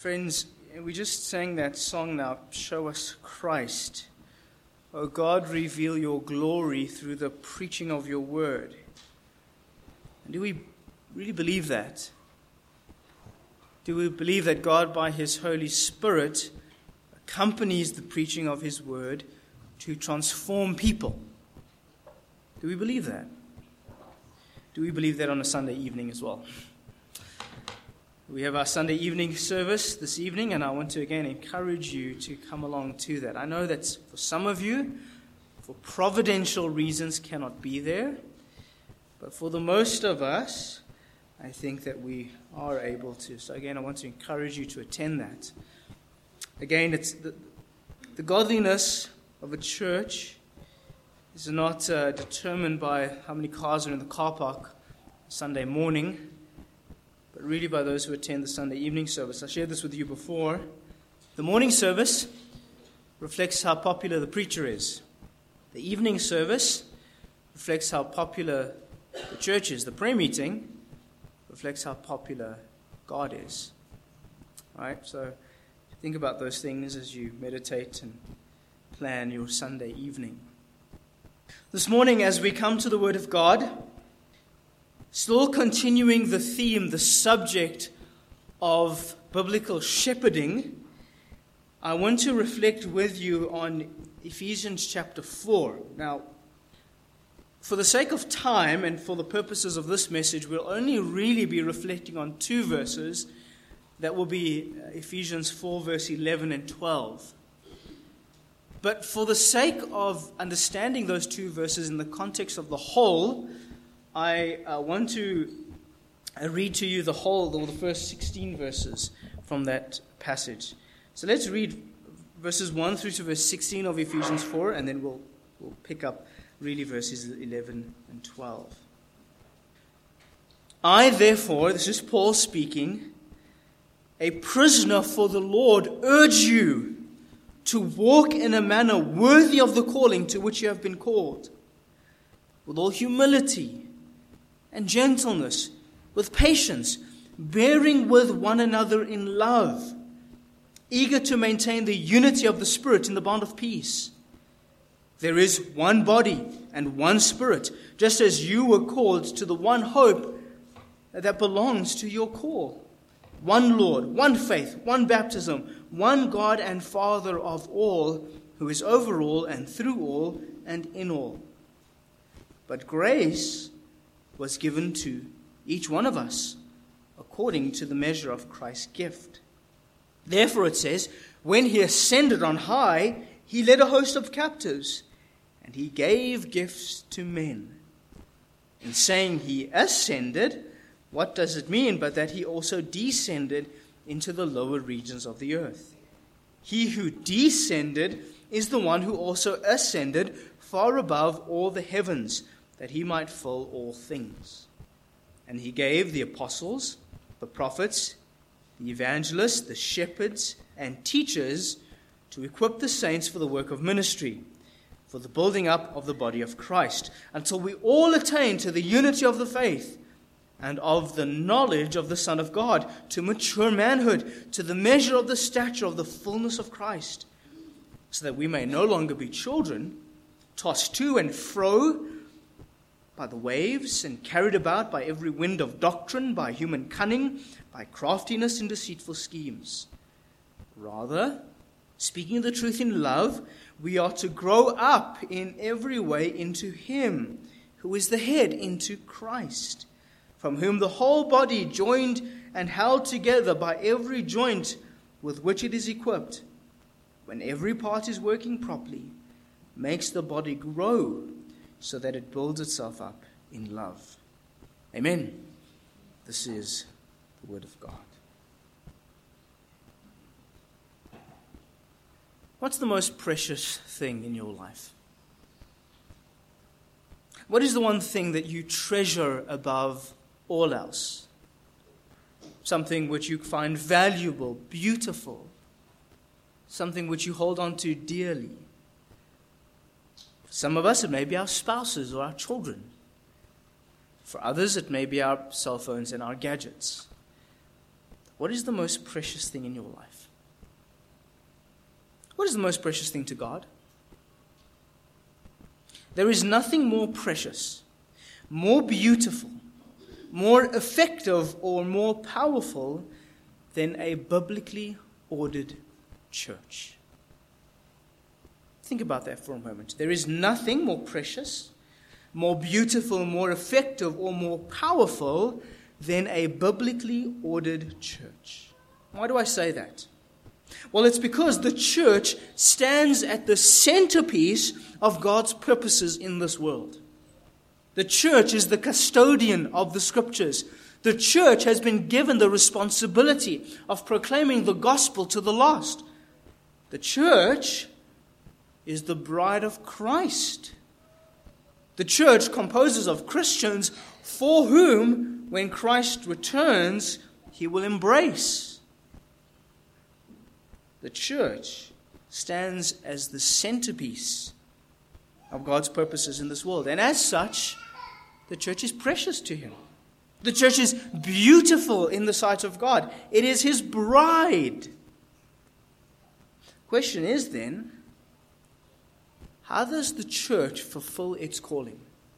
Friends, we just sang that song now, Show Us Christ. O God, reveal your glory through the preaching of your word. And do we really believe that? Do we believe that God, by His Holy Spirit, accompanies the preaching of His word to transform people? Do we believe that? Do we believe that on a Sunday evening as well? We have our Sunday evening service this evening, and I want to again encourage you to come along to that. I know that for some of you, for providential reasons, cannot be there. But for the most of us, I think that we are able to. So again, I want to encourage you to attend that. Again, it's the godliness of a church is not determined by how many cars are in the car park Sunday morning, but really by those who attend the Sunday evening service. I shared this with you before. The morning service reflects how popular the preacher is. The evening service reflects how popular the church is. The prayer meeting reflects how popular God is. All right, so think about those things as you meditate and plan your Sunday evening. This morning, as we come to the Word of God, still continuing the theme, the subject of biblical shepherding, I want to reflect with you on Ephesians chapter 4. Now, for the sake of time and for the purposes of this message, we'll only really be reflecting on two verses. That will be Ephesians 4, verse 11 and 12. But for the sake of understanding those two verses in the context of the whole, I want to read to you the whole, or the first 16 verses from that passage. So let's read verses 1 through to verse 16 of Ephesians 4, and then we'll pick up really verses 11 and 12. I, therefore, this is Paul speaking, a prisoner for the Lord, urge you to walk in a manner worthy of the calling to which you have been called, with all humility and gentleness, with patience, bearing with one another in love, eager to maintain the unity of the Spirit in the bond of peace. There is one body and one Spirit, just as you were called to the one hope that belongs to your call. One Lord, one faith, one baptism, one God and Father of all, who is over all and through all and in all. But grace was given to each one of us according to the measure of Christ's gift. Therefore it says, when He ascended on high, He led a host of captives, and He gave gifts to men. In saying He ascended, what does it mean but that He also descended into the lower regions of the earth? He who descended is the one who also ascended far above all the heavens, that He might fill all things. And He gave the apostles, the prophets, the evangelists, the shepherds, and teachers to equip the saints for the work of ministry, for the building up of the body of Christ, until we all attain to the unity of the faith and of the knowledge of the Son of God, to mature manhood, to the measure of the stature of the fullness of Christ, so that we may no longer be children, tossed to and fro by the waves and carried about by every wind of doctrine, by human cunning, by craftiness and deceitful schemes. Rather, speaking the truth in love, we are to grow up in every way into Him, who is the head, into Christ, from whom the whole body, joined and held together by every joint with which it is equipped, when every part is working properly, makes the body grow so that it builds itself up in love. Amen. This is the Word of God. What's the most precious thing in your life? What is the one thing that you treasure above all else? Something which you find valuable, beautiful, something which you hold on to dearly. For some of us, it may be our spouses or our children. For others, it may be our cell phones and our gadgets. what is the most precious thing in your life? What is the most precious thing to God? There is nothing more precious, more beautiful, more effective, or more powerful than a biblically ordered church. Think about that for a moment. There is nothing more precious, more beautiful, more effective, or more powerful than a biblically ordered church. Why do I say that? Well, it's because the church stands at the centerpiece of God's purposes in this world. The church is the custodian of the Scriptures. The church has been given the responsibility of proclaiming the gospel to the lost. The church is the bride of Christ. The church composes of Christians for whom, when Christ returns, he will embrace. The church stands as the centerpiece of God's purposes in this world. And as such, the church is precious to him. The church is beautiful in the sight of God. It is his bride. Question is then, how does the church fulfill its calling?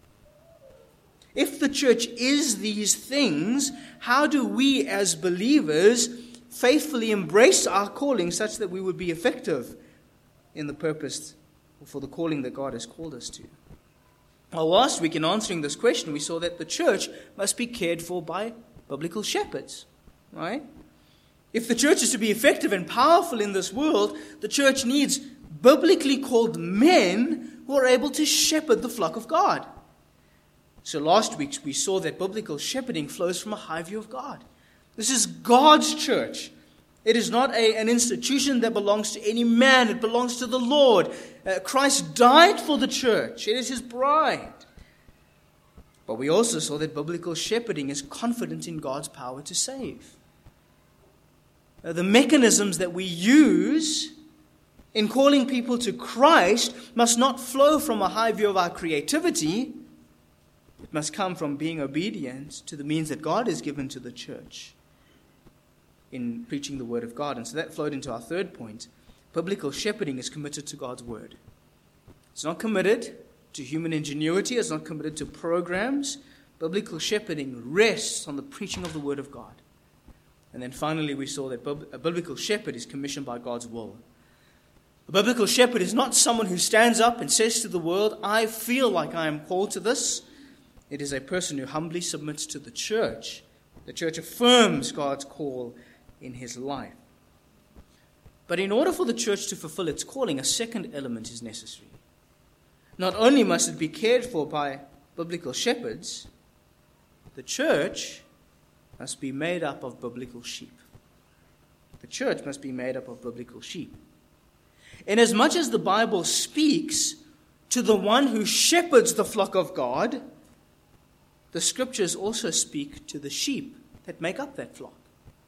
If the church is these things, how do we as believers faithfully embrace our calling such that we would be effective in the purpose for the calling that God has called us to? Well, last week in answering this question, we saw that the church must be cared for by biblical shepherds, right? If the church is to be effective and powerful in this world, the church needs biblically called men who are able to shepherd the flock of God. So last week we saw that biblical shepherding flows from a high view of God. This is God's church. It is not an institution that belongs to any man. It belongs to the Lord. Christ died for the church. It is his bride. But we also saw that biblical shepherding is confident in God's power to save. The mechanisms that we use in calling people to Christ must not flow from a high view of our creativity. It must come from being obedient to the means that God has given to the church in preaching the word of God. And so that flowed into our third point. Biblical shepherding is committed to God's word. It's not committed to human ingenuity. It's not committed to programs. Biblical shepherding rests on the preaching of the word of God. And then finally we saw that a biblical shepherd is commissioned by God's will. A biblical shepherd is not someone who stands up and says to the world, I feel like I am called to this. It is a person who humbly submits to the church. The church affirms God's call in his life. But in order for the church to fulfill its calling, a second element is necessary. Not only must it be cared for by biblical shepherds, the church must be made up of biblical sheep. The church must be made up of biblical sheep. Inasmuch as the Bible speaks to the one who shepherds the flock of God, the Scriptures also speak to the sheep that make up that flock.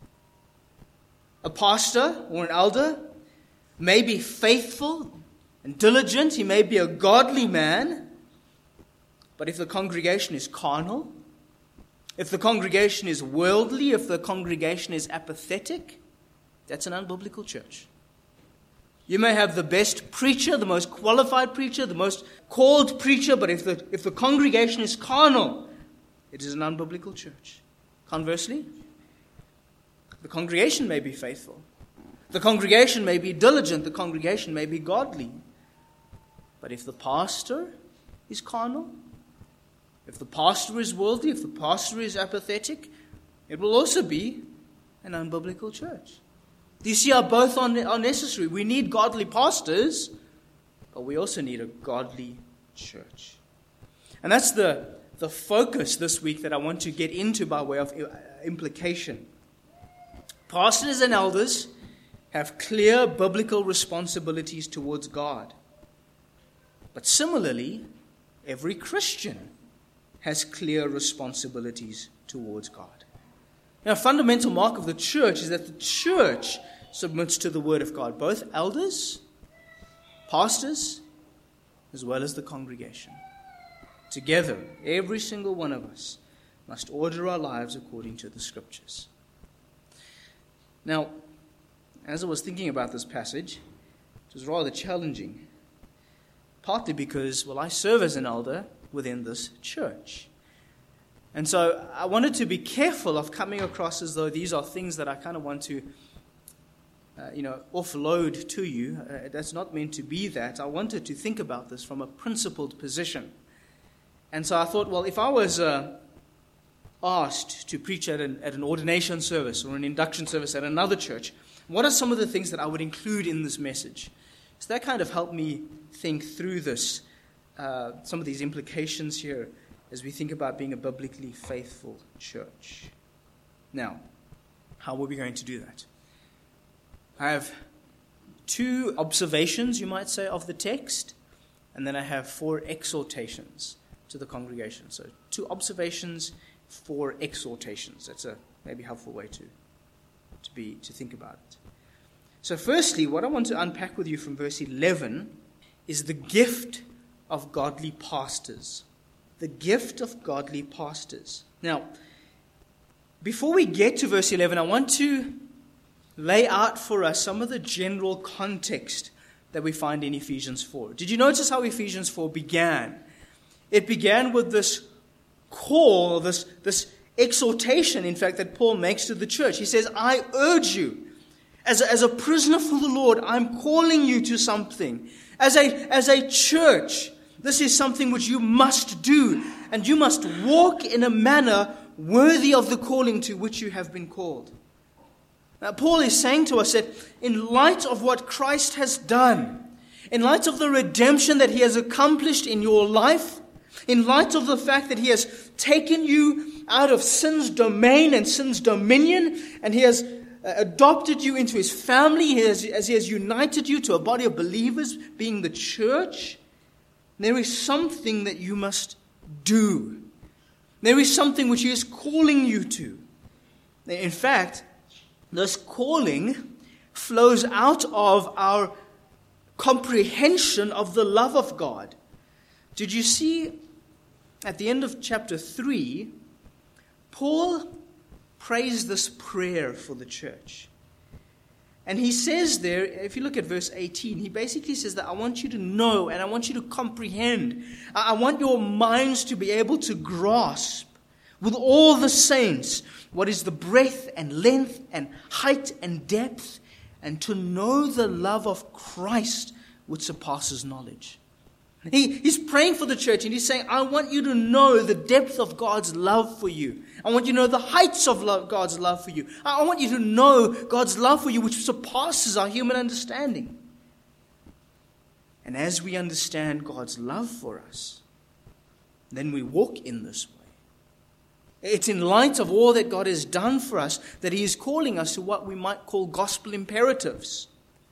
A pastor or an elder may be faithful and diligent. He may be a godly man. But if the congregation is carnal, if the congregation is worldly, if the congregation is apathetic, that's an unbiblical church. You may have the best preacher, the most qualified preacher, the most called preacher, but if the congregation is carnal, it is an unbiblical church. Conversely, the congregation may be faithful. The congregation may be diligent. The congregation may be godly. But if the pastor is carnal, if the pastor is worldly, if the pastor is apathetic, it will also be an unbiblical church. Do you see how both are necessary? We need godly pastors, but we also need a godly church. And that's the focus this week that I want to get into by way of implication. Pastors and elders have clear biblical responsibilities towards God. But similarly, every Christian has clear responsibilities towards God. Now, a fundamental mark of the church is that the church submits to the word of God, both elders, pastors, as well as the congregation. Together, every single one of us must order our lives according to the Scriptures. Now, as I was thinking about this passage, it was rather challenging. Partly because, I serve as an elder within this church. And so I wanted to be careful of coming across as though these are things that I kind of want to, offload to you. That's not meant to be that. I wanted to think about this from a principled position. And so I thought, if I was asked to preach at an ordination service or an induction service at another church, what are some of the things that I would include in this message? So that kind of helped me think through this, some of these implications here as we think about being a biblically faithful church. Now, how are we going to do that? I have 2 observations, you might say, of the text, and then I have 4 exhortations to the congregation. So 2 observations, 4 exhortations. That's a maybe helpful way to think about it. So firstly, what I want to unpack with you from verse 11 is the gift of godly pastors. The gift of godly pastors. Now, before we get to verse 11, I want to lay out for us some of the general context that we find in Ephesians 4. Did you notice how Ephesians 4 began? It began with this call, this exhortation, in fact, that Paul makes to the church. He says, I urge you, as a prisoner for the Lord, I'm calling you to something. As a church, this is something which you must do, and you must walk in a manner worthy of the calling to which you have been called. Now, Paul is saying to us that in light of what Christ has done, in light of the redemption that he has accomplished in your life, in light of the fact that he has taken you out of sin's domain and sin's dominion, and he has adopted you into his family, as he has united you to a body of believers, being the church, there is something that you must do. There is something which he is calling you to. In fact, this calling flows out of our comprehension of the love of God. Did you see at the end of chapter 3, Paul prays this prayer for the church. And he says there, if you look at verse 18, he basically says that I want you to know and I want you to comprehend. I want your minds to be able to grasp with all the saints what is the breadth and length and height and depth, and to know the love of Christ which surpasses knowledge. He's praying for the church and he's saying, I want you to know the depth of God's love for you. I want you to know the heights of God's love for you. I want you to know God's love for you, which surpasses our human understanding. And as we understand God's love for us, then we walk in this way. It's in light of all that God has done for us that he is calling us to what we might call gospel imperatives.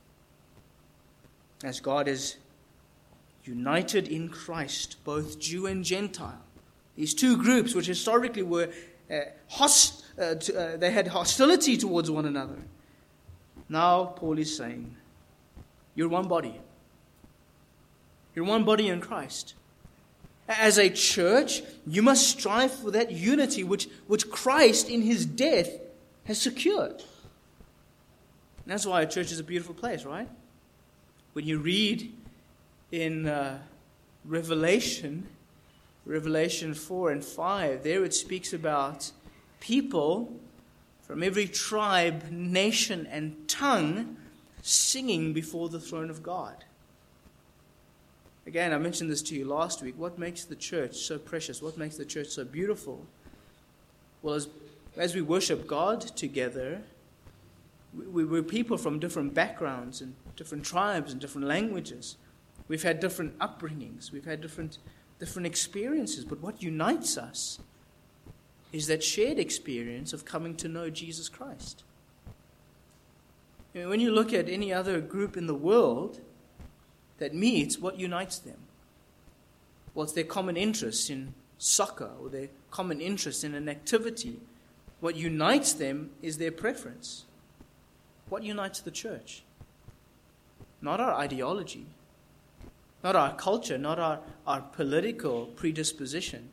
As God has united in Christ, both Jew and Gentile. These two groups, which historically were they had hostility towards one another. Now Paul is saying, you're one body. You're one body in Christ. As a church, you must strive for that unity which Christ in his death has secured. And that's why a church is a beautiful place, right? When you read in Revelation 4 and 5, there it speaks about people from every tribe, nation, and tongue singing before the throne of God. Again, I mentioned this to you last week. What makes the church so precious? What makes the church so beautiful? Well, as we worship God together, we're people from different backgrounds and different tribes and different languages. We've had different upbringings. We've had different experiences. But what unites us is that shared experience of coming to know Jesus Christ. When you look at any other group in the world that meets, what unites them? Well, it's their common interest in soccer or their common interest in an activity. What unites them is their preference. What unites the church? Not our ideology, not our culture, not our political predisposition.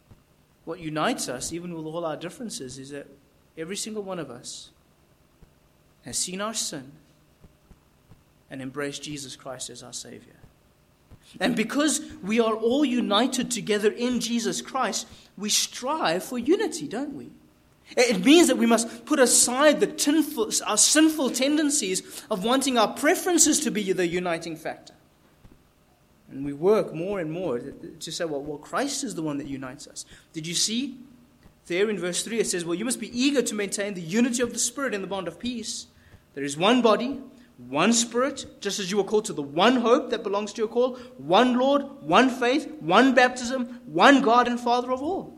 What unites us, even with all our differences, is that every single one of us has seen our sin and embraced Jesus Christ as our Savior. And because we are all united together in Jesus Christ, we strive for unity, don't we? It means that we must put aside our sinful tendencies of wanting our preferences to be the uniting factor. And we work more and more to say, well, Christ is the one that unites us. Did you see there in verse 3? It says, well, you must be eager to maintain the unity of the Spirit in the bond of peace. There is one body, one Spirit, just as you were called to the one hope that belongs to your call, one Lord, one faith, one baptism, one God and Father of all.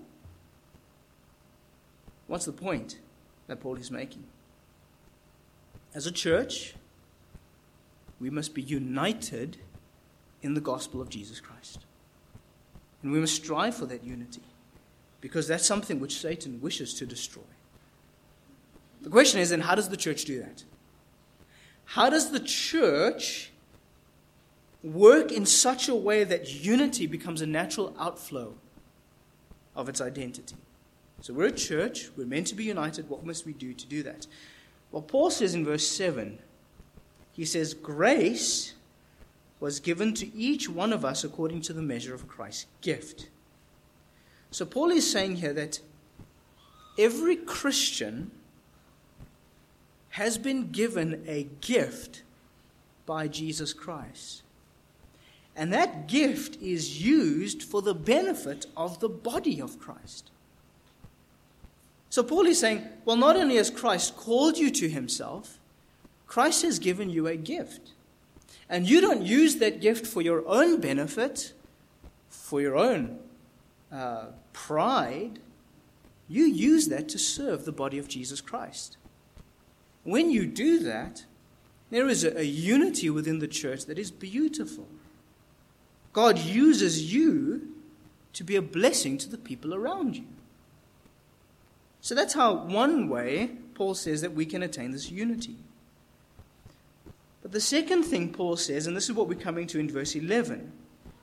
What's the point that Paul is making? As a church, we must be united in the gospel of Jesus Christ. And we must strive for that unity, because that's something which Satan wishes to destroy. The question is, then, how does the church do that? How does the church work in such a way that unity becomes a natural outflow of its identity? So we're a church, we're meant to be united. What must we do to do that? Well, Paul says in verse 7, he says, grace was given to each one of us according to the measure of Christ's gift. So Paul is saying here that every Christian has been given a gift by Jesus Christ. And that gift is used for the benefit of the body of Christ. So Paul is saying, well, not only has Christ called you to himself, Christ has given you a gift. And you don't use that gift for your own benefit, for your own pride. You use that to serve the body of Jesus Christ. When you do that, there is a unity within the church that is beautiful. God uses you to be a blessing to the people around you. So that's how one way Paul says that we can attain this unity. But the second thing Paul says, and this is what we're coming to in verse 11,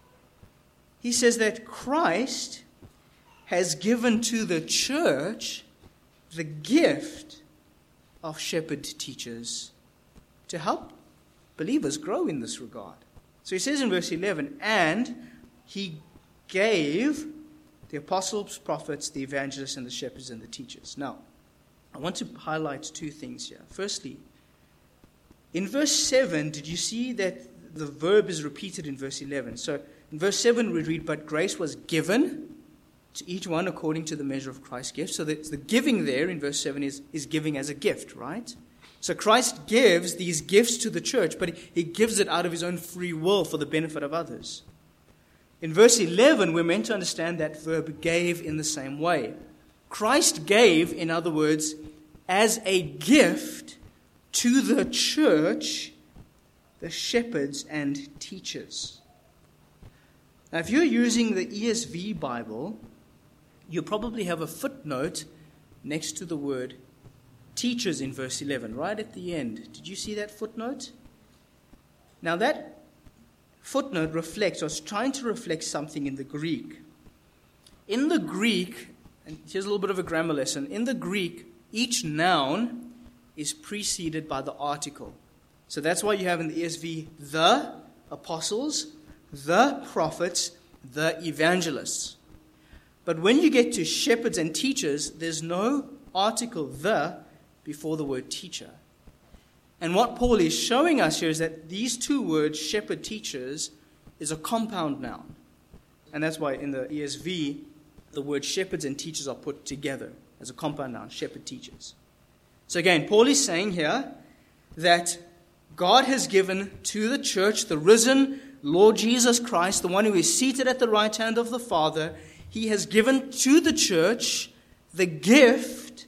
he says that Christ has given to the church the gift of shepherd teachers to help believers grow in this regard. So he says in verse 11, and he gave the apostles, prophets, the evangelists, and the shepherds and the teachers. Now, I want to highlight two things here. Firstly, in verse 7, did you see that the verb is repeated in verse 11? So in verse 7 we read, but grace was given to each one according to the measure of Christ's gift. So the giving there in verse 7 is giving as a gift, right? So Christ gives these gifts to the church, but he gives it out of his own free will for the benefit of others. In verse 11, we're meant to understand that verb gave in the same way. Christ gave, in other words, as a gift to the church, the shepherds and teachers. Now, if you're using the ESV Bible, you probably have a footnote next to the word teachers in verse 11, right at the end. Did you see that footnote? Now, that footnote reflects, or is trying to reflect something in the Greek. In the Greek, and here's a little bit of a grammar lesson. In the Greek, each noun is preceded by the article. So that's why you have in the ESV the apostles, the prophets, the evangelists. But when you get to shepherds and teachers, there's no article the before the word teacher. And what Paul is showing us here is that these two words, shepherd, teachers, is a compound noun. And that's why in the ESV, the word shepherds and teachers are put together as a compound noun, shepherd, teachers. So again, Paul is saying here that God has given to the church the risen Lord Jesus Christ, the one who is seated at the right hand of the Father. He has given to the church the gift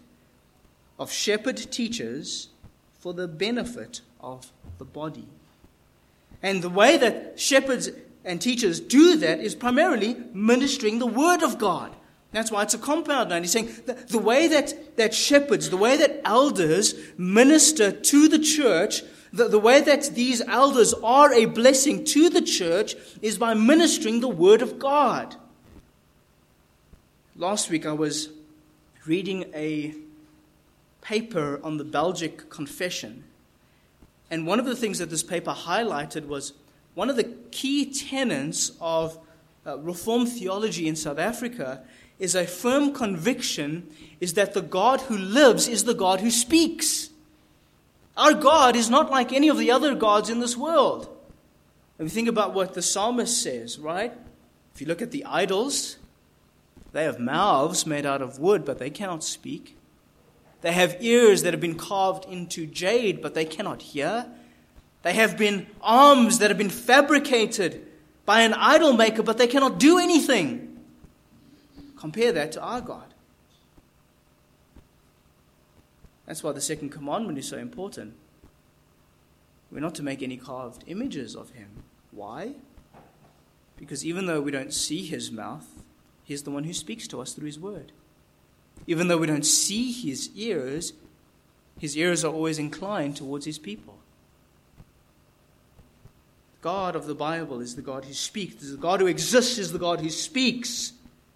of shepherd teachers for the benefit of the body. And the way that shepherds and teachers do that is primarily ministering the word of God. That's why it's a compound noun. He's saying the way that shepherds, the way that elders minister to the church, the way that these elders are a blessing to the church is by ministering the word of God. Last week I was reading a paper on the Belgic Confession. And one of the things that this paper highlighted was one of the key tenets of Reformed theology in South Africa is a firm conviction is that the God who lives is the God who speaks. Our God is not like any of the other gods in this world. And we think about what the psalmist says, right? If you look at the idols, they have mouths made out of wood, but they cannot speak. They have ears that have been carved into jade, but they cannot hear. They have been arms that have been fabricated by an idol maker, but they cannot do anything. Compare that to our God. That's why the second commandment is so important. We're not to make any carved images of him. Why? Because even though we don't see his mouth, he's the one who speaks to us through his word. Even though we don't see his ears are always inclined towards his people. The God of the Bible is the God who speaks. The God who exists is the God who speaks.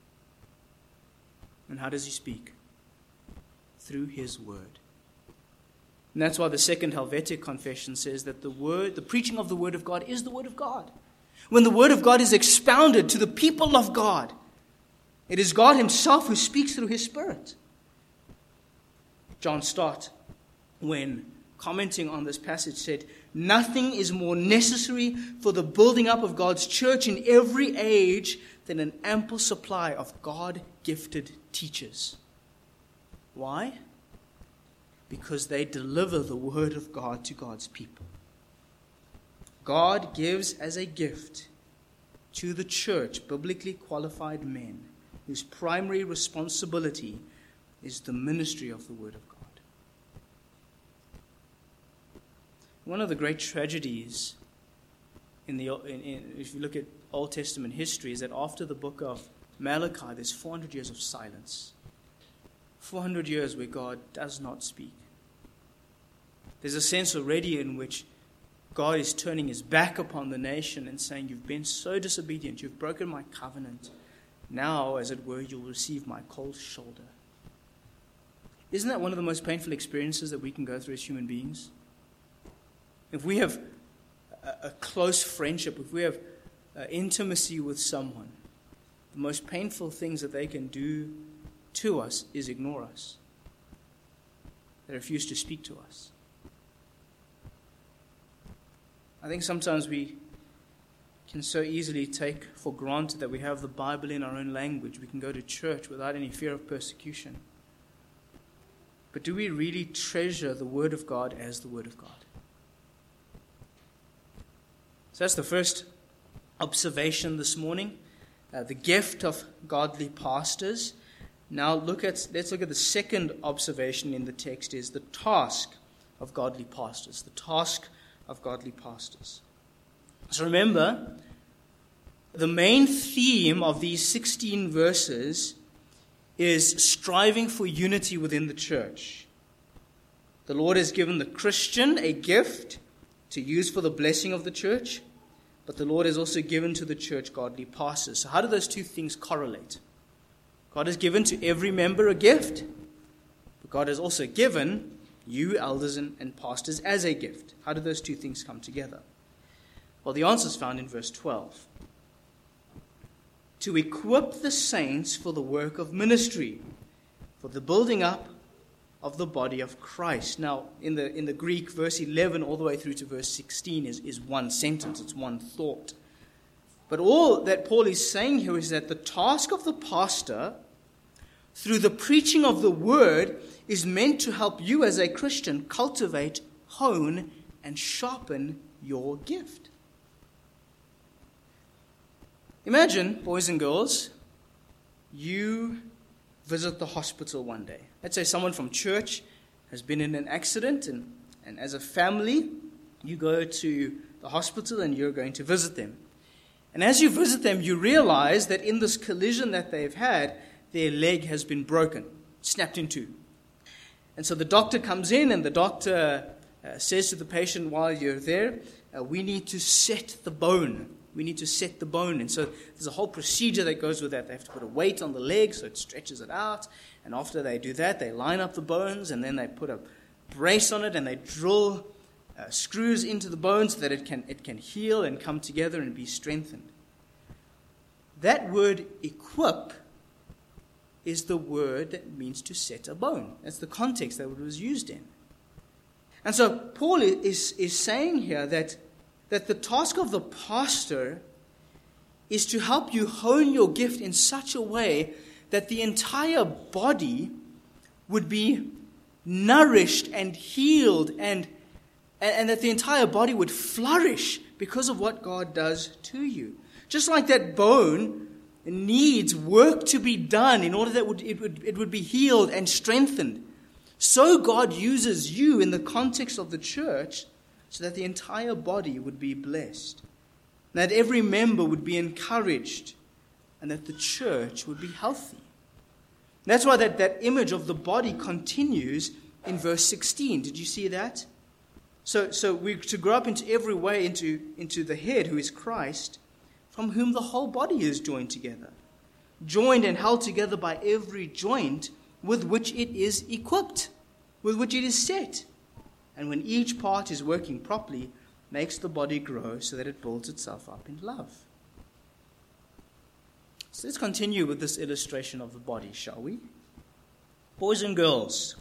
And how does he speak? Through his word. And that's why the Second Helvetic Confession says that the preaching of the word of God is the word of God. When the word of God is expounded to the people of God, it is God himself who speaks through his Spirit. John Stott, when commenting on this passage, said, "Nothing is more necessary for the building up of God's church in every age than an ample supply of God-gifted teachers." Why? Because they deliver the word of God to God's people. God gives as a gift to the church biblically qualified men whose primary responsibility is the ministry of the word of God. One of the great tragedies if you look at Old Testament history is that after the book of Malachi, there's 400 years of silence. 400 years where God does not speak. There's a sense already in which God is turning his back upon the nation and saying, "You've been so disobedient, you've broken my covenant. Now, as it were, you'll receive my cold shoulder." Isn't that one of the most painful experiences that we can go through as human beings? If we have a close friendship, if we have intimacy with someone, the most painful things that they can do to us is ignore us. They refuse to speak to us. I think sometimes we can so easily take for granted that we have the Bible in our own language. We can go to church without any fear of persecution. But do we really treasure the Word of God as the Word of God? So that's the first observation this morning, the gift of godly pastors. Now let's look at the second observation in the text is the task of godly pastors. The task of godly pastors. So remember, the main theme of these 16 verses is striving for unity within the church. The Lord has given the Christian a gift to use for the blessing of the church, but the Lord has also given to the church godly pastors. So how do those two things correlate? God has given to every member a gift, but God has also given you, elders and pastors, as a gift. How do those two things come together? Well, the answer is found in verse 12. To equip the saints for the work of ministry, for the building up of the body of Christ. Now, in the Greek, verse 11 all the way through to verse 16 is one sentence, it's one thought. But all that Paul is saying here is that the task of the pastor, through the preaching of the word, is meant to help you as a Christian cultivate, hone, and sharpen your gift. Imagine, boys and girls, you visit the hospital one day. Let's say someone from church has been in an accident, and as a family, you go to the hospital and you're going to visit them. And as you visit them, you realize that in this collision that they've had, their leg has been broken, snapped in two. And so the doctor comes in and the doctor says to the patient while you're there, we need to set the bone we need to set the bone. And so there's a whole procedure that goes with that. They have to put a weight on the leg so it stretches it out. And after they do that, they line up the bones, and then they put a brace on it, and they drill screws into the bones so that it can heal and come together and be strengthened. That word equip is the word that means to set a bone. That's the context that it was used in. And so Paul is saying here that the task of the pastor is to help you hone your gift in such a way that the entire body would be nourished and healed and that the entire body would flourish because of what God does to you. Just like that bone needs work to be done in order that it would be healed and strengthened, so God uses you in the context of the church so that the entire body would be blessed, that every member would be encouraged, and that the church would be healthy. That's why that image of the body continues in verse 16. Did you see that? So we're to grow up into every way into the head, who is Christ, from whom the whole body is joined together, joined and held together by every joint with which it is equipped, with which it is set. And when each part is working properly, makes the body grow so that it builds itself up in love. So let's continue with this illustration of the body, shall we? Boys and girls,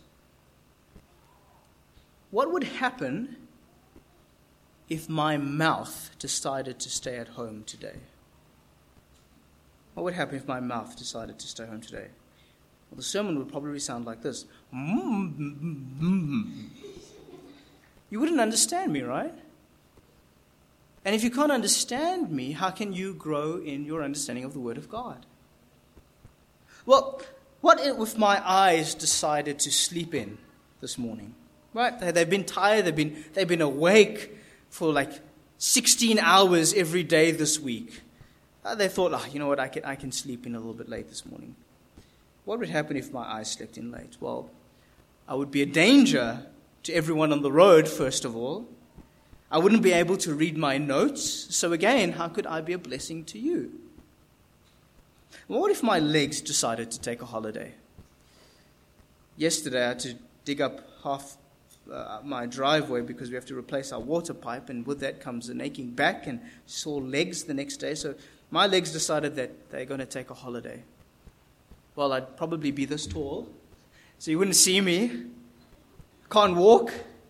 what would happen if my mouth decided to stay at home today? What would happen if my mouth decided to stay home today? Well, the sermon would probably sound like this. You wouldn't understand me, right? And if you can't understand me, how can you grow in your understanding of the Word of God? Well, what if my eyes decided to sleep in this morning? Right? They've been tired, they've been awake for like 16 hours every day this week. They thought, you know what, I can sleep in a little bit late this morning. What would happen if my eyes slept in late? Well, I would be a danger to everyone on the road, first of all. I wouldn't be able to read my notes. So again, how could I be a blessing to you? Well, what if my legs decided to take a holiday? Yesterday, I had to dig up half my driveway because we have to replace our water pipe, and with that comes an aching back and sore legs the next day. So my legs decided that they're going to take a holiday. Well, I'd probably be this tall, so you wouldn't see me. Can't walk.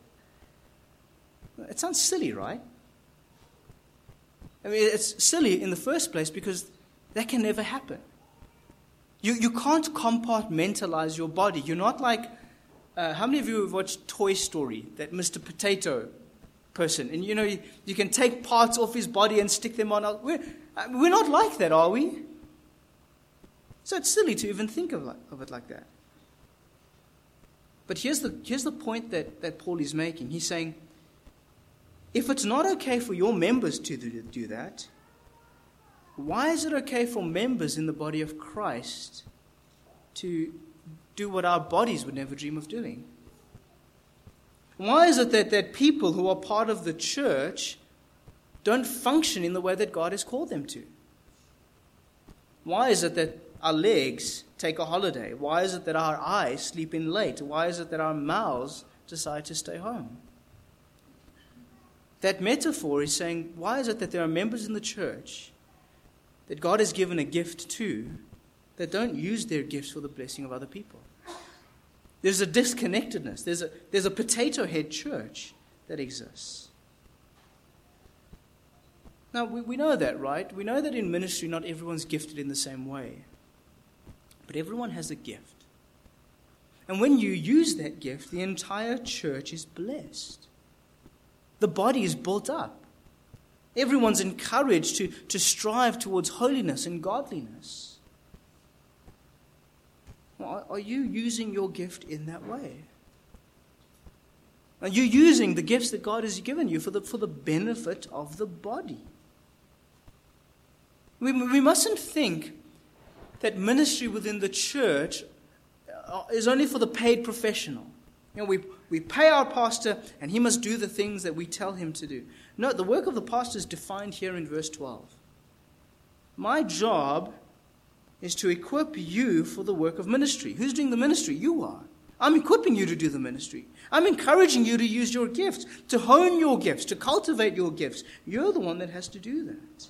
It sounds silly, right? I mean, it's silly in the first place because that can never happen. You can't compartmentalize your body. You're not like, how many of you have watched Toy Story, that Mr. Potato person? And you can take parts off his body and stick them on. We're not like that, are we? So it's silly to even think of it like that. But here's the point that Paul is making. He's saying, if it's not okay for your members to do that, why is it okay for members in the body of Christ to do what our bodies would never dream of doing? Why is it that people who are part of the church don't function in the way that God has called them to? Why is it that our legs take a holiday? Why is it that our eyes sleep in late? Why is it that our mouths decide to stay home? That metaphor is saying, why is it that there are members in the church that God has given a gift to that don't use their gifts for the blessing of other people? There's a disconnectedness. There's a potato head church that exists. Now, we know that, right? We know that in ministry not everyone's gifted in the same way. But everyone has a gift. And when you use that gift, the entire church is blessed. The body is built up. Everyone's encouraged to strive towards holiness and godliness. Well, are you using your gift in that way? Are you using the gifts that God has given you for the benefit of the body? We mustn't think that ministry within the church is only for the paid professional. We we pay our pastor and he must do the things that we tell him to do. No, the work of the pastor is defined here in verse 12. My job is to equip you for the work of ministry. Who's doing the ministry? You are. I'm equipping you to do the ministry. I'm encouraging you to use your gifts, to hone your gifts, to cultivate your gifts. You're the one that has to do that.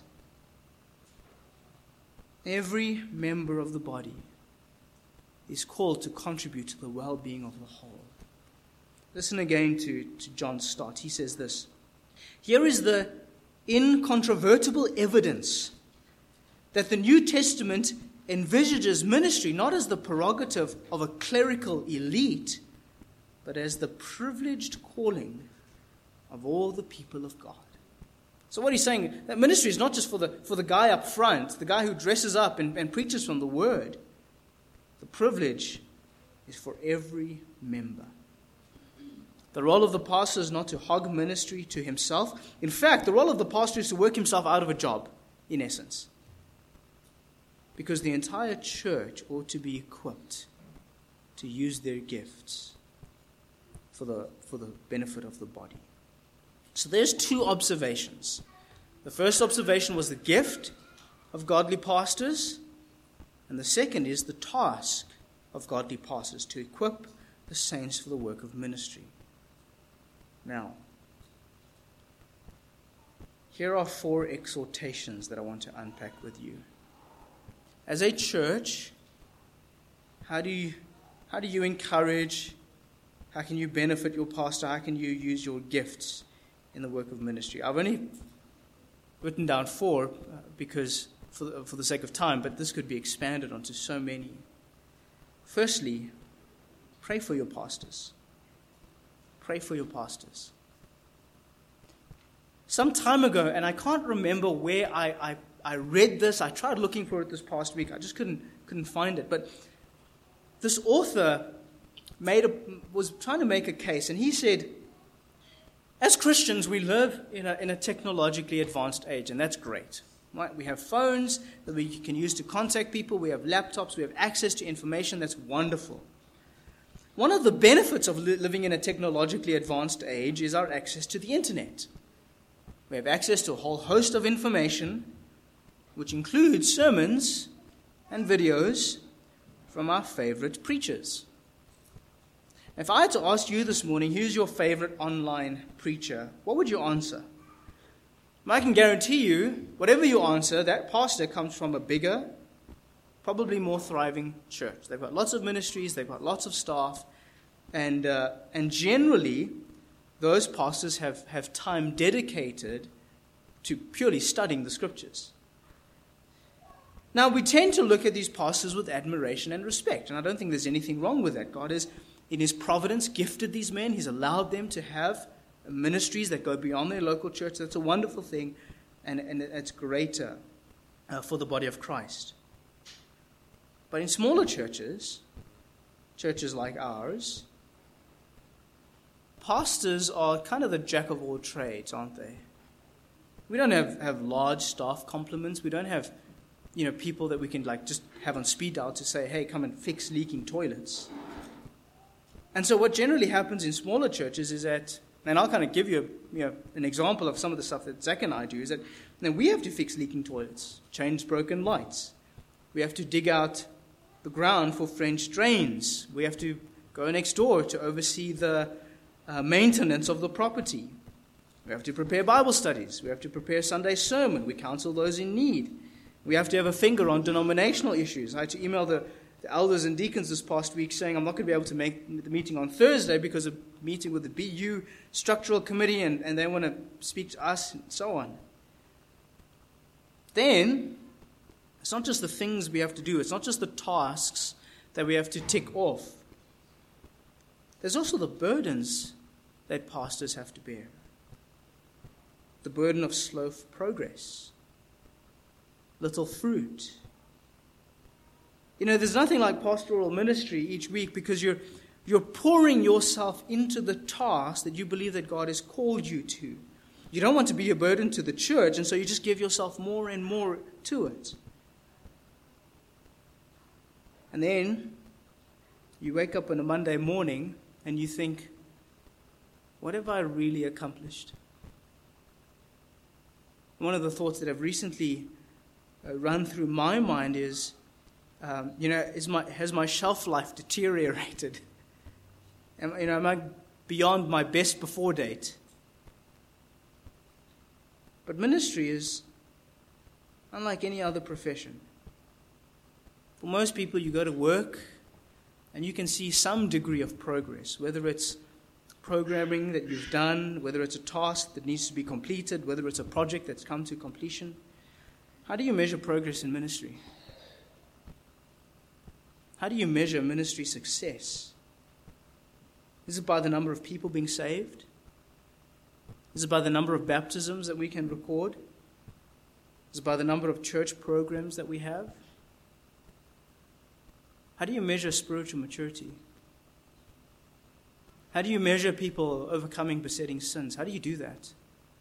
Every member of the body is called to contribute to the well-being of the whole. Listen again to John Stott. He says this: here is the incontrovertible evidence that the New Testament envisages ministry not as the prerogative of a clerical elite, but as the privileged calling of all the people of God. So what he's saying, that ministry is not just for the guy up front, the guy who dresses up and preaches from the Word. The privilege is for every member. The role of the pastor is not to hog ministry to himself. In fact, the role of the pastor is to work himself out of a job, in essence. Because the entire church ought to be equipped to use their gifts for the benefit of the body. So there's two observations. The first observation was the gift of godly pastors, and the second is the task of godly pastors to equip the saints for the work of ministry. Now, here are 4 exhortations that I want to unpack with you. As a church, how do you encourage, how can you benefit your pastor, how can you use your gifts in the work of ministry? I've only written down 4 because for the sake of time, but this could be expanded onto so many. Firstly, pray for your pastors. Pray for your pastors. Some time ago, and I can't remember where I read this. I tried looking for it this past week. I just couldn't find it. But this author was trying to make a case, and he said, as Christians, we live in a technologically advanced age, and that's great. Right? We have phones that we can use to contact people. We have laptops. We have access to information. That's wonderful. One of the benefits of living in a technologically advanced age is our access to the internet. We have access to a whole host of information, which includes sermons and videos from our favorite preachers. If I had to ask you this morning, who's your favorite online preacher, what would you answer? I can guarantee you, whatever you answer, that pastor comes from a bigger, probably more thriving church. They've got lots of ministries, they've got lots of staff, and generally, those pastors have time dedicated to purely studying the Scriptures. Now, we tend to look at these pastors with admiration and respect, and I don't think there's anything wrong with that. God has, in His providence, gifted these men. He's allowed them to have ministries that go beyond their local church. That's a wonderful thing, and it's greater for the body of Christ. But in smaller churches like ours, pastors are kind of the jack of all trades, aren't they? We don't have large staff complements. We don't have people that we can just have on speed dial to say, hey, come and fix leaking toilets. And so what generally happens in smaller churches is that, and I'll kind of give you an example of some of the stuff that Zach and I do, is that we have to fix leaking toilets, change broken lights. We have to dig out the ground for French drains. We have to go next door to oversee the maintenance of the property. We have to prepare Bible studies. We have to prepare Sunday sermon. We counsel those in need. We have to have a finger on denominational issues. I had to email the elders and deacons this past week saying I'm not going to be able to make the meeting on Thursday because of meeting with the BU structural committee and they want to speak to us and so on. Then, it's not just the things we have to do. It's not just the tasks that we have to tick off. There's also the burdens that pastors have to bear. The burden of slow progress. Little fruit. There's nothing like pastoral ministry each week because you're pouring yourself into the task that you believe that God has called you to. You don't want to be a burden to the church, and so you just give yourself more and more to it. And then you wake up on a Monday morning and you think, what have I really accomplished? One of the thoughts that have recently run through my mind is, has my shelf life deteriorated? Am I beyond my best before date? But ministry is unlike any other profession. For most people, you go to work and you can see some degree of progress, whether it's programming that you've done, whether it's a task that needs to be completed, whether it's a project that's come to completion. How do you measure progress in ministry? How do you measure ministry success? Is it by the number of people being saved? Is it by the number of baptisms that we can record? Is it by the number of church programs that we have? How do you measure spiritual maturity? How do you measure people overcoming besetting sins? How do you do that?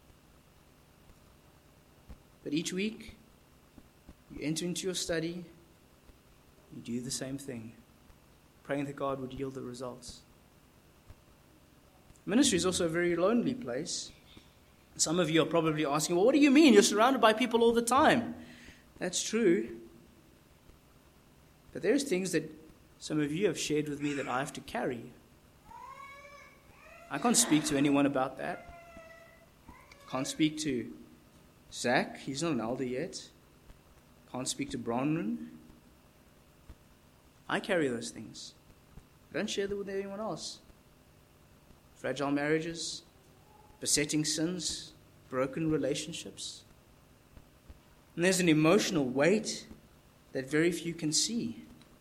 But each week, you enter into your study, you do the same thing, praying that God would yield the results. Ministry is also a very lonely place. Some of you are probably asking, well, what do you mean? You're surrounded by people all the time. That's true. But there's things that some of you have shared with me that I have to carry. I can't speak to anyone about that. Can't speak to Zach. He's not an elder yet. Can't speak to Bronwyn. I carry those things. I don't share them with anyone else. Fragile marriages, besetting sins, broken relationships. And there's an emotional weight that very few can see.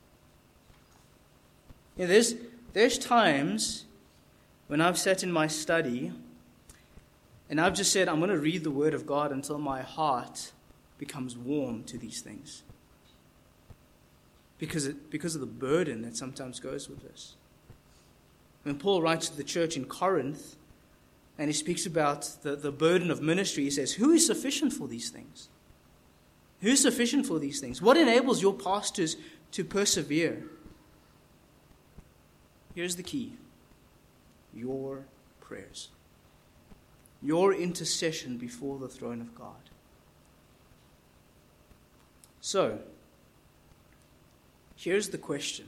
There's times when I've sat in my study and I've just said, I'm going to read the Word of God until my heart becomes warm to these things. Because of the burden that sometimes goes with this. When Paul writes to the church in Corinth, and he speaks about the burden of ministry, he says, who is sufficient for these things? Who is sufficient for these things? What enables your pastors to persevere? Here's the key. Your prayers. Your intercession before the throne of God. So, here's the question.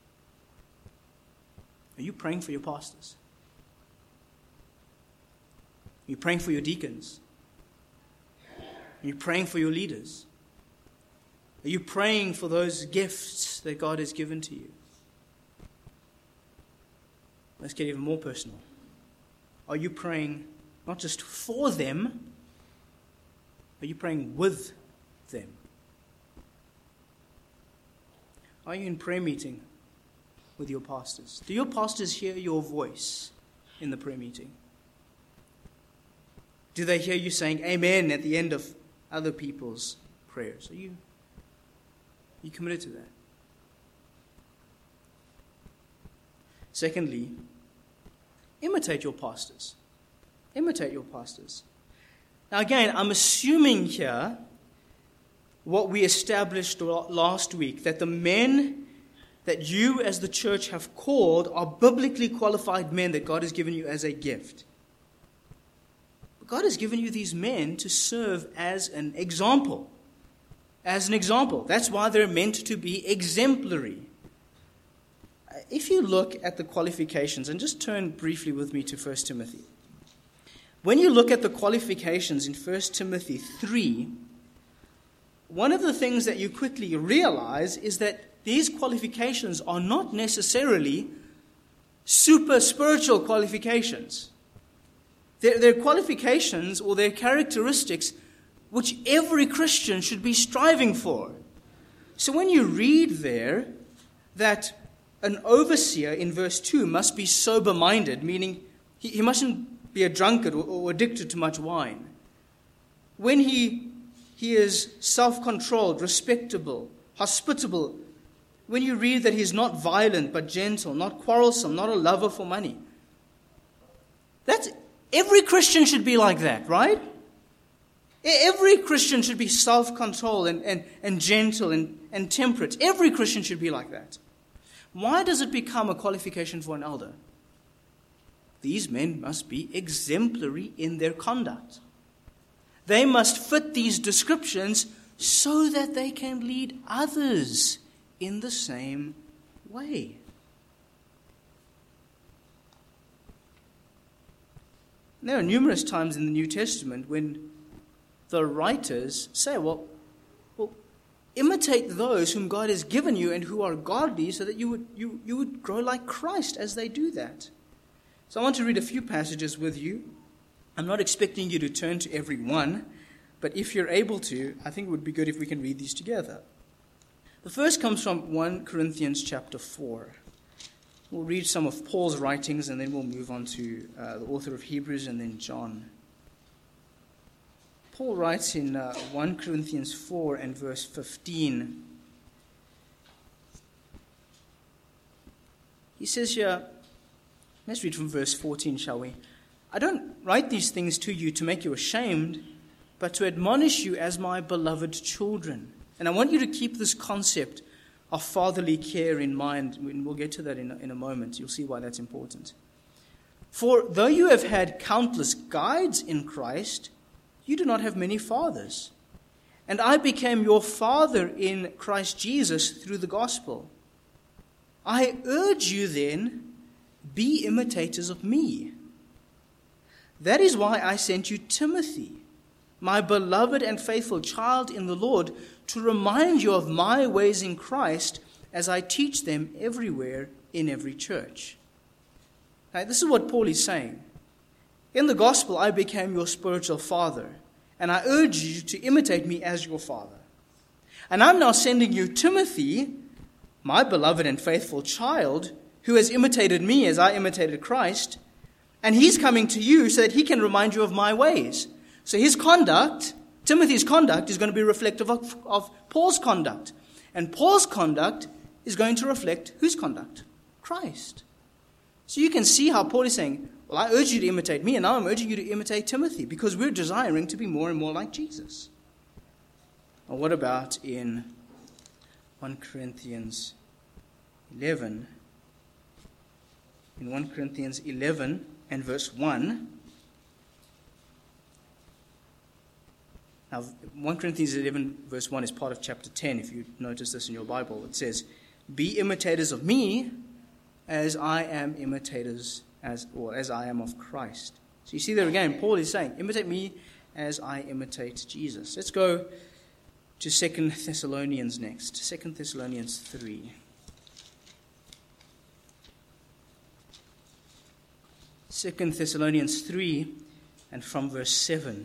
Are you praying for your pastors? Are you praying for your deacons? Are you praying for your leaders? Are you praying for those gifts that God has given to you? Let's get even more personal. Are you praying not just for them, are you praying with them? Are you in prayer meeting with your pastors? Do your pastors hear your voice in the prayer meeting? Do they hear you saying amen at the end of other people's prayers? Are you committed to that? Secondly, imitate your pastors. Imitate your pastors. Now again, I'm assuming here what we established last week, that the men that you as the church have called are biblically qualified men that God has given you as a gift. But God has given you these men to serve as an example. As an example. That's why they're meant to be exemplary. If you look at the qualifications, and just turn briefly with me to 1 Timothy. When you look at the qualifications in 1 Timothy 3, one of the things that you quickly realize is that these qualifications are not necessarily super spiritual qualifications. They're qualifications or they're characteristics which every Christian should be striving for. So when you read there that an overseer in verse 2 must be sober-minded, meaning he mustn't be a drunkard or addicted to much wine. When he is self-controlled, respectable, hospitable. When you read that he's not violent but gentle, not quarrelsome, not a lover for money. Every Christian should be like that, right? Every Christian should be self-controlled and gentle and temperate. Every Christian should be like that. Why does it become a qualification for an elder? these men must be exemplary in their conduct. They must fit these descriptions so that they can lead others in the same way. There are numerous times in the New Testament when the writers say, well, imitate those whom God has given you and who are godly so that you would grow like Christ as they do that. So I want to read a few passages with you. I'm not expecting you to turn to every one, but if you're able to, I think it would be good if we can read these together. The first comes from 1 Corinthians chapter 4. We'll read some of Paul's writings and then we'll move on to the author of Hebrews and then John. Paul writes in 1 Corinthians 4 and verse 15. He says here, let's read from verse 14, shall we? I don't write these things to you to make you ashamed, but to admonish you as my beloved children. And I want you to keep this concept of fatherly care in mind, and we'll get to that in a moment. You'll see why that's important. For though you have had countless guides in Christ, you do not have many fathers. And I became your father in Christ Jesus through the gospel. I urge you then, be imitators of me. That is why I sent you Timothy, my beloved and faithful child in the Lord, to remind you of my ways in Christ as I teach them everywhere in every church. Now, this is what Paul is saying. In the gospel, I became your spiritual father, and I urge you to imitate me as your father. And I'm now sending you Timothy, my beloved and faithful child, who has imitated me as I imitated Christ, and he's coming to you so that he can remind you of my ways. So his conduct, Timothy's conduct, is going to be reflective of Paul's conduct. And Paul's conduct is going to reflect whose conduct? Christ. So you can see how Paul is saying, well, I urge you to imitate me, and now I'm urging you to imitate Timothy, because we're desiring to be more and more like Jesus. Well, what about in 1 Corinthians 11? In 1 Corinthians 11 and verse 1, now 1 Corinthians 11 verse 1 is part of chapter 10, if you notice this in your Bible. It says, be imitators of me as I am as I am of Christ. So you see there again, Paul is saying, imitate me as I imitate Jesus. Let's go to 2 Thessalonians next. 2 Thessalonians 3. 2 Thessalonians 3 and from verse 7.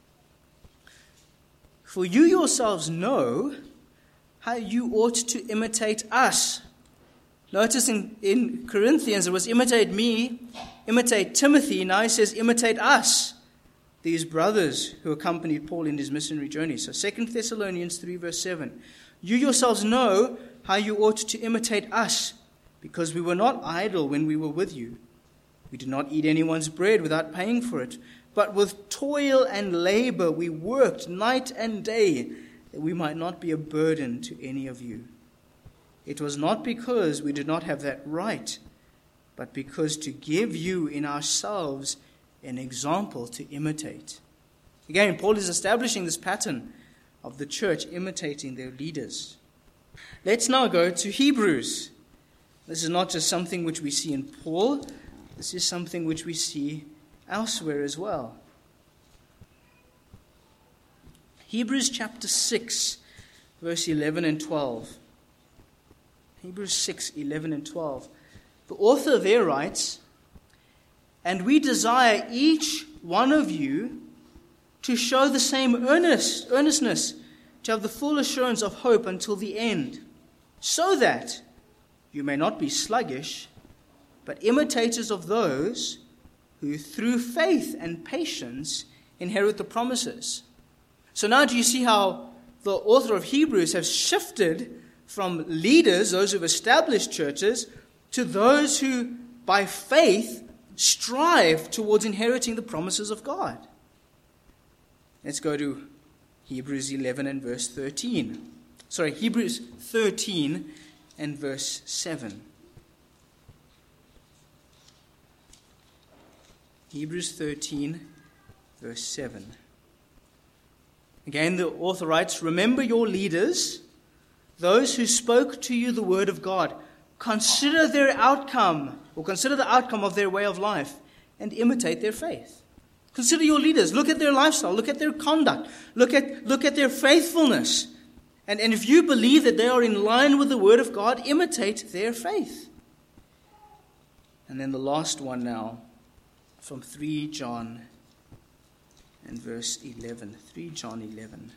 For you yourselves know how you ought to imitate us. Notice in Corinthians it was imitate me, imitate Timothy. Now he says imitate us, these brothers who accompanied Paul in his missionary journey. So 2 Thessalonians 3 verse 7. You yourselves know how you ought to imitate us, because we were not idle when we were with you. We did not eat anyone's bread without paying for it, but with toil and labor we worked night and day, that we might not be a burden to any of you. It was not because we did not have that right, but because to give you in ourselves an example to imitate. Again, Paul is establishing this pattern of the church imitating their leaders. Let's now go to Hebrews. This is not just something which we see in Paul. This is something which we see elsewhere as well. Hebrews chapter 6, verse 11 and 12. Hebrews 6, 11 and 12. The author there writes, and we desire each one of you to show the same earnestness, to have the full assurance of hope until the end, so that you may not be sluggish, but imitators of those who through faith and patience inherit the promises. So now do you see how the author of Hebrews has shifted from leaders, those who've established churches, to those who by faith strive towards inheriting the promises of God? Let's go to Hebrews 11 and verse 13. Hebrews 13 and verse 7. Hebrews 13, verse 7. Again, the author writes, "Remember your leaders, those who spoke to you the word of God. Consider their outcome, or consider the outcome of their way of life, and imitate their faith." Consider your leaders. Look at their lifestyle. Look at their conduct. Look at their faithfulness. And if you believe that they are in line with the word of God, imitate their faith. And then the last one now, from 3 John and verse 11. 3 John 11.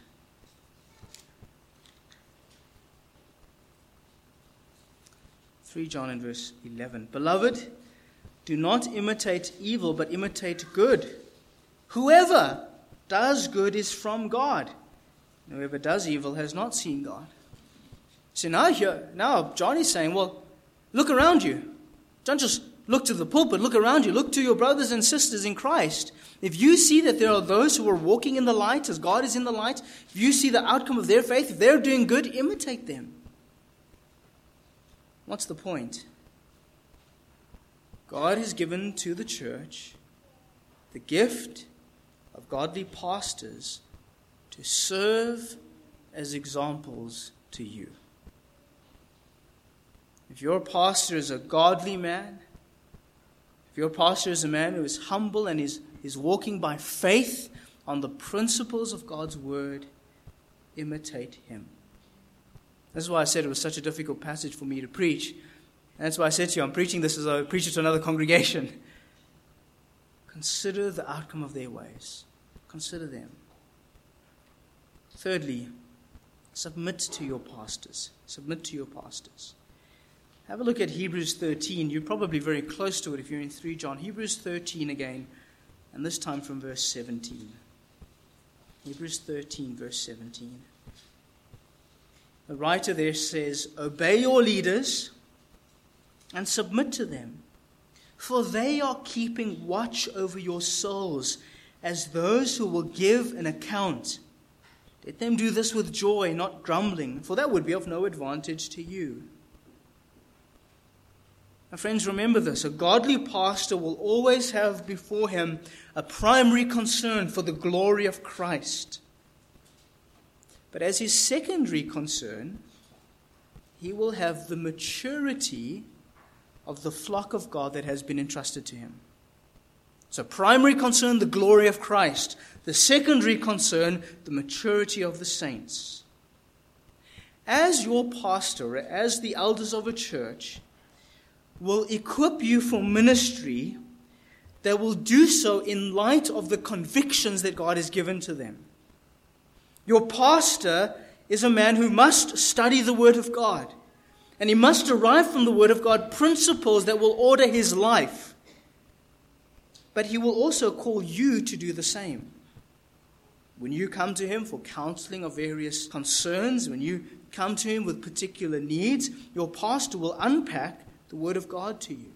John and verse 11. "Beloved, do not imitate evil, but imitate good. Whoever does good is from God. Whoever does evil has not seen God." So now John is saying, well, look around you. Don't just look to the pulpit, look around you. Look to your brothers and sisters in Christ. If you see that there are those who are walking in the light as God is in the light, if you see the outcome of their faith, if they're doing good, imitate them. What's the point? God has given to the church the gift of godly pastors to serve as examples to you. If your pastor is a godly man, if your pastor is a man who is humble and is walking by faith on the principles of God's word, imitate him. That's why I said it was such a difficult passage for me to preach. And that's why I said to you, I'm preaching this as I would preach it to another congregation. Consider the outcome of their ways. Consider them. Thirdly, submit to your pastors. Submit to your pastors. Have a look at Hebrews 13. You're probably very close to it if you're in 3 John. Hebrews 13 again, and this time from verse 17. Hebrews 13, verse 17. The writer there says, "Obey your leaders and submit to them, for they are keeping watch over your souls as those who will give an account. Let them do this with joy, not grumbling, for that would be of no advantage to you." Now, friends, remember this. A godly pastor will always have before him a primary concern for the glory of Christ. But as his secondary concern, he will have the maturity of the flock of God that has been entrusted to him. So primary concern, the glory of Christ. The secondary concern, the maturity of the saints. As your pastor, as the elders of a church, will equip you for ministry, they will do so in light of the convictions that God has given to them. Your pastor is a man who must study the Word of God. And he must derive from the Word of God principles that will order his life. But he will also call you to do the same. When you come to him for counseling of various concerns, when you come to him with particular needs, your pastor will unpack the Word of God to you.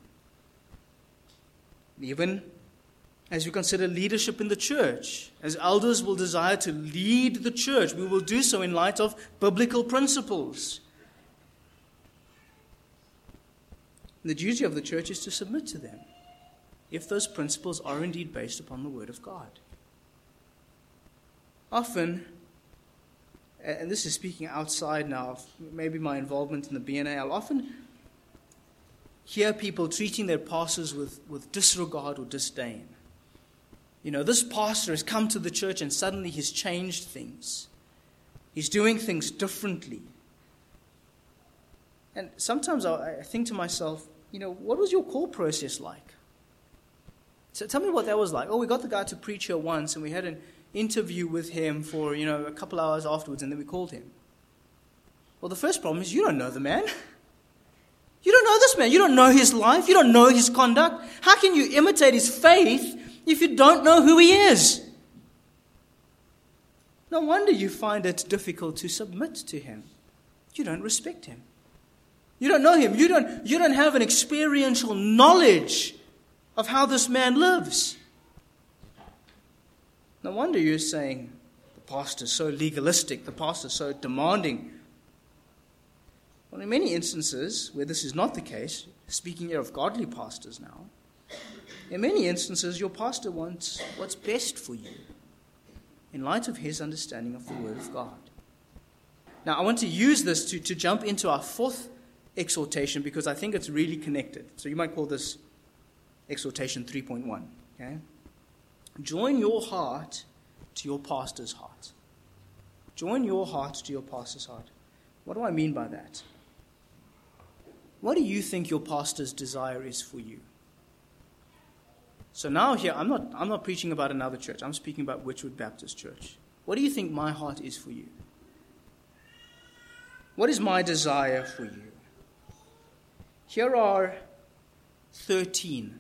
Even as you consider leadership in the church, as elders will desire to lead the church, we will do so in light of biblical principles. The duty of the church is to submit to them, if those principles are indeed based upon the Word of God. Often, and this is speaking outside now of maybe my involvement in the BNA, I'll often hear people treating their pastors with disregard or disdain. You know, this pastor has come to the church and suddenly he's changed things. He's doing things differently. And sometimes I think to myself, you know, what was your call process like? So tell me what that was like. Oh, we got the guy to preach here once and we had an interview with him for, a couple hours afterwards and then we called him. Well, the first problem is you don't know the man. You don't know this man. You don't know his life. You don't know his conduct. How can you imitate his faith if you don't know who he is? No wonder you find it difficult to submit to him. You don't respect him. You don't know him. You don't have an experiential knowledge of how this man lives. No wonder you're saying the pastor's so legalistic, the pastor's so demanding. Well, in many instances where this is not the case, speaking here of godly pastors now, In many instances, your pastor wants what's best for you in light of his understanding of the Word of God. Now, I want to use this to jump into our fourth exhortation because I think it's really connected. So you might call this exhortation 3.1. Okay? Join your heart to your pastor's heart. Join your heart to your pastor's heart. What do I mean by that? What do you think your pastor's desire is for you? So now here, I'm not preaching about another church. I'm speaking about Witchwood Baptist Church. What do you think my heart is for you? What is my desire for you? Here are 13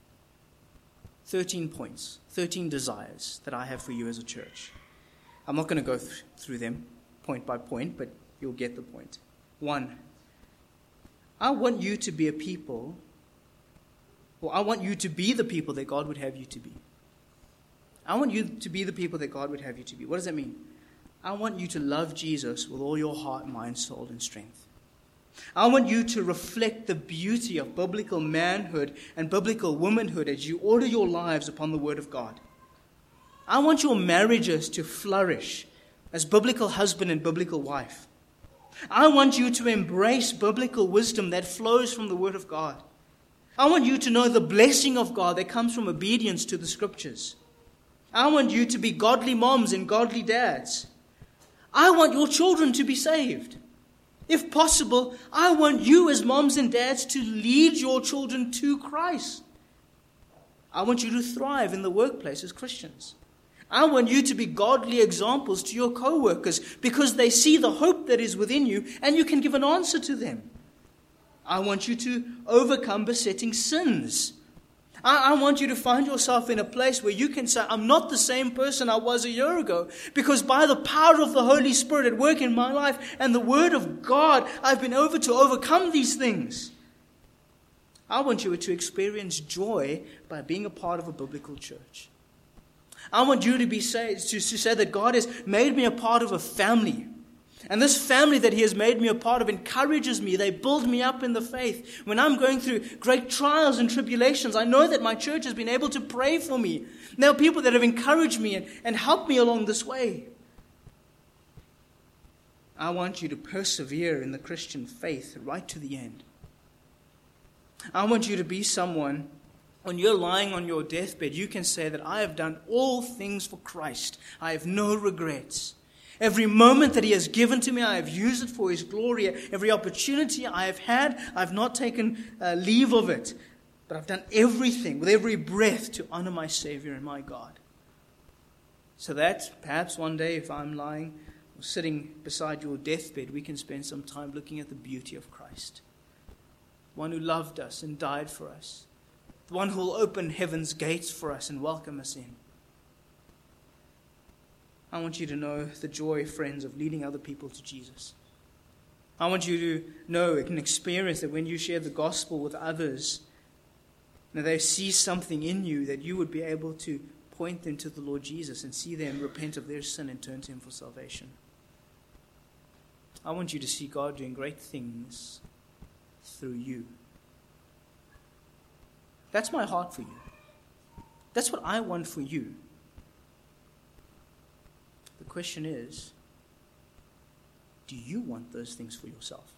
points, 13 desires that I have for you as a church. I'm not going to go through them point by point, but you'll get the point. 1, I want you to be a people, or I want you to be the people that God would have you to be. I want you to be the people that God would have you to be. What does that mean? I want you to love Jesus with all your heart, mind, soul, and strength. I want you to reflect the beauty of biblical manhood and biblical womanhood as you order your lives upon the Word of God. I want your marriages to flourish as biblical husband and biblical wife. I want you to embrace biblical wisdom that flows from the Word of God. I want you to know the blessing of God that comes from obedience to the Scriptures. I want you to be godly moms and godly dads. I want your children to be saved. If possible, I want you as moms and dads to lead your children to Christ. I want you to thrive in the workplace as Christians. I want you to be godly examples to your co-workers because they see the hope that is within you and you can give an answer to them. I want you to overcome besetting sins. I want you to find yourself in a place where you can say, I'm not the same person I was a year ago, because by the power of the Holy Spirit at work in my life and the Word of God, I've been able to overcome these things. I want you to experience joy by being a part of a biblical church. I want you to say that God has made me a part of a family. And this family that He has made me a part of encourages me. They build me up in the faith. When I'm going through great trials and tribulations, I know that my church has been able to pray for me. There are people that have encouraged me and helped me along this way. I want you to persevere in the Christian faith right to the end. I want you to be someone, when you're lying on your deathbed, you can say that I have done all things for Christ. I have no regrets. Every moment that He has given to me, I have used it for His glory. Every opportunity I have had, I've not taken leave of it. But I've done everything with every breath to honor my Savior and my God. So that perhaps one day, if I'm lying or sitting beside your deathbed, we can spend some time looking at the beauty of Christ. One who loved us and died for us. The one who will open heaven's gates for us and welcome us in. I want you to know the joy, friends, of leading other people to Jesus. I want you to know and experience that when you share the gospel with others, that they see something in you that you would be able to point them to the Lord Jesus and see them repent of their sin and turn to Him for salvation. I want you to see God doing great things through you. That's my heart for you. That's what I want for you. The question is, do you want those things for yourself?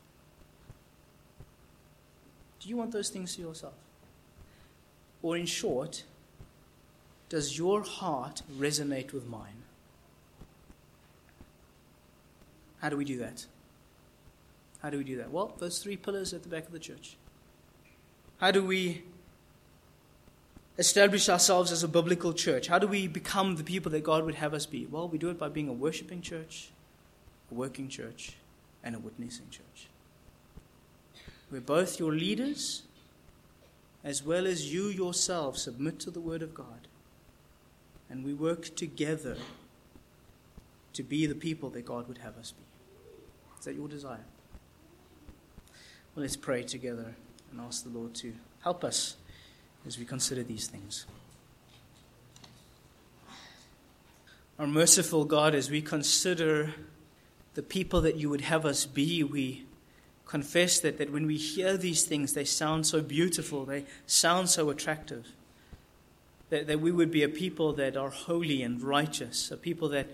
Do you want those things for yourself? Or in short, does your heart resonate with mine? How do we do that? How do we do that? Well, those 3 pillars at the back of the church. How do we establish ourselves as a biblical church? How do we become the people that God would have us be? Well, we do it by being a worshiping church, a working church, and a witnessing church. Where both your leaders, as well as you yourself, submit to the Word of God. And we work together to be the people that God would have us be. Is that your desire? Well, let's pray together and ask the Lord to help us as we consider these things. Our merciful God, as we consider the people that you would have us be, we confess that when we hear these things, they sound so beautiful, they sound so attractive. that we would be a people that are holy and righteous, a people that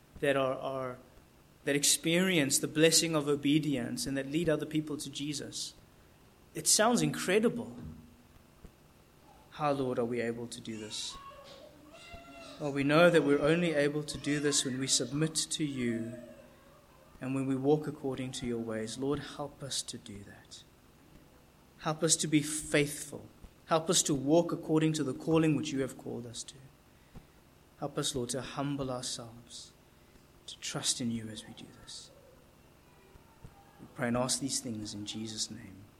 experience the blessing of obedience and that lead other people to Jesus. It sounds incredible. How, Lord, are we able to do this? Well, we know that we're only able to do this when we submit to you and when we walk according to your ways. Lord, help us to do that. Help us to be faithful. Help us to walk according to the calling which you have called us to. Help us, Lord, to humble ourselves, to trust in you as we do this. We pray and ask these things in Jesus' name.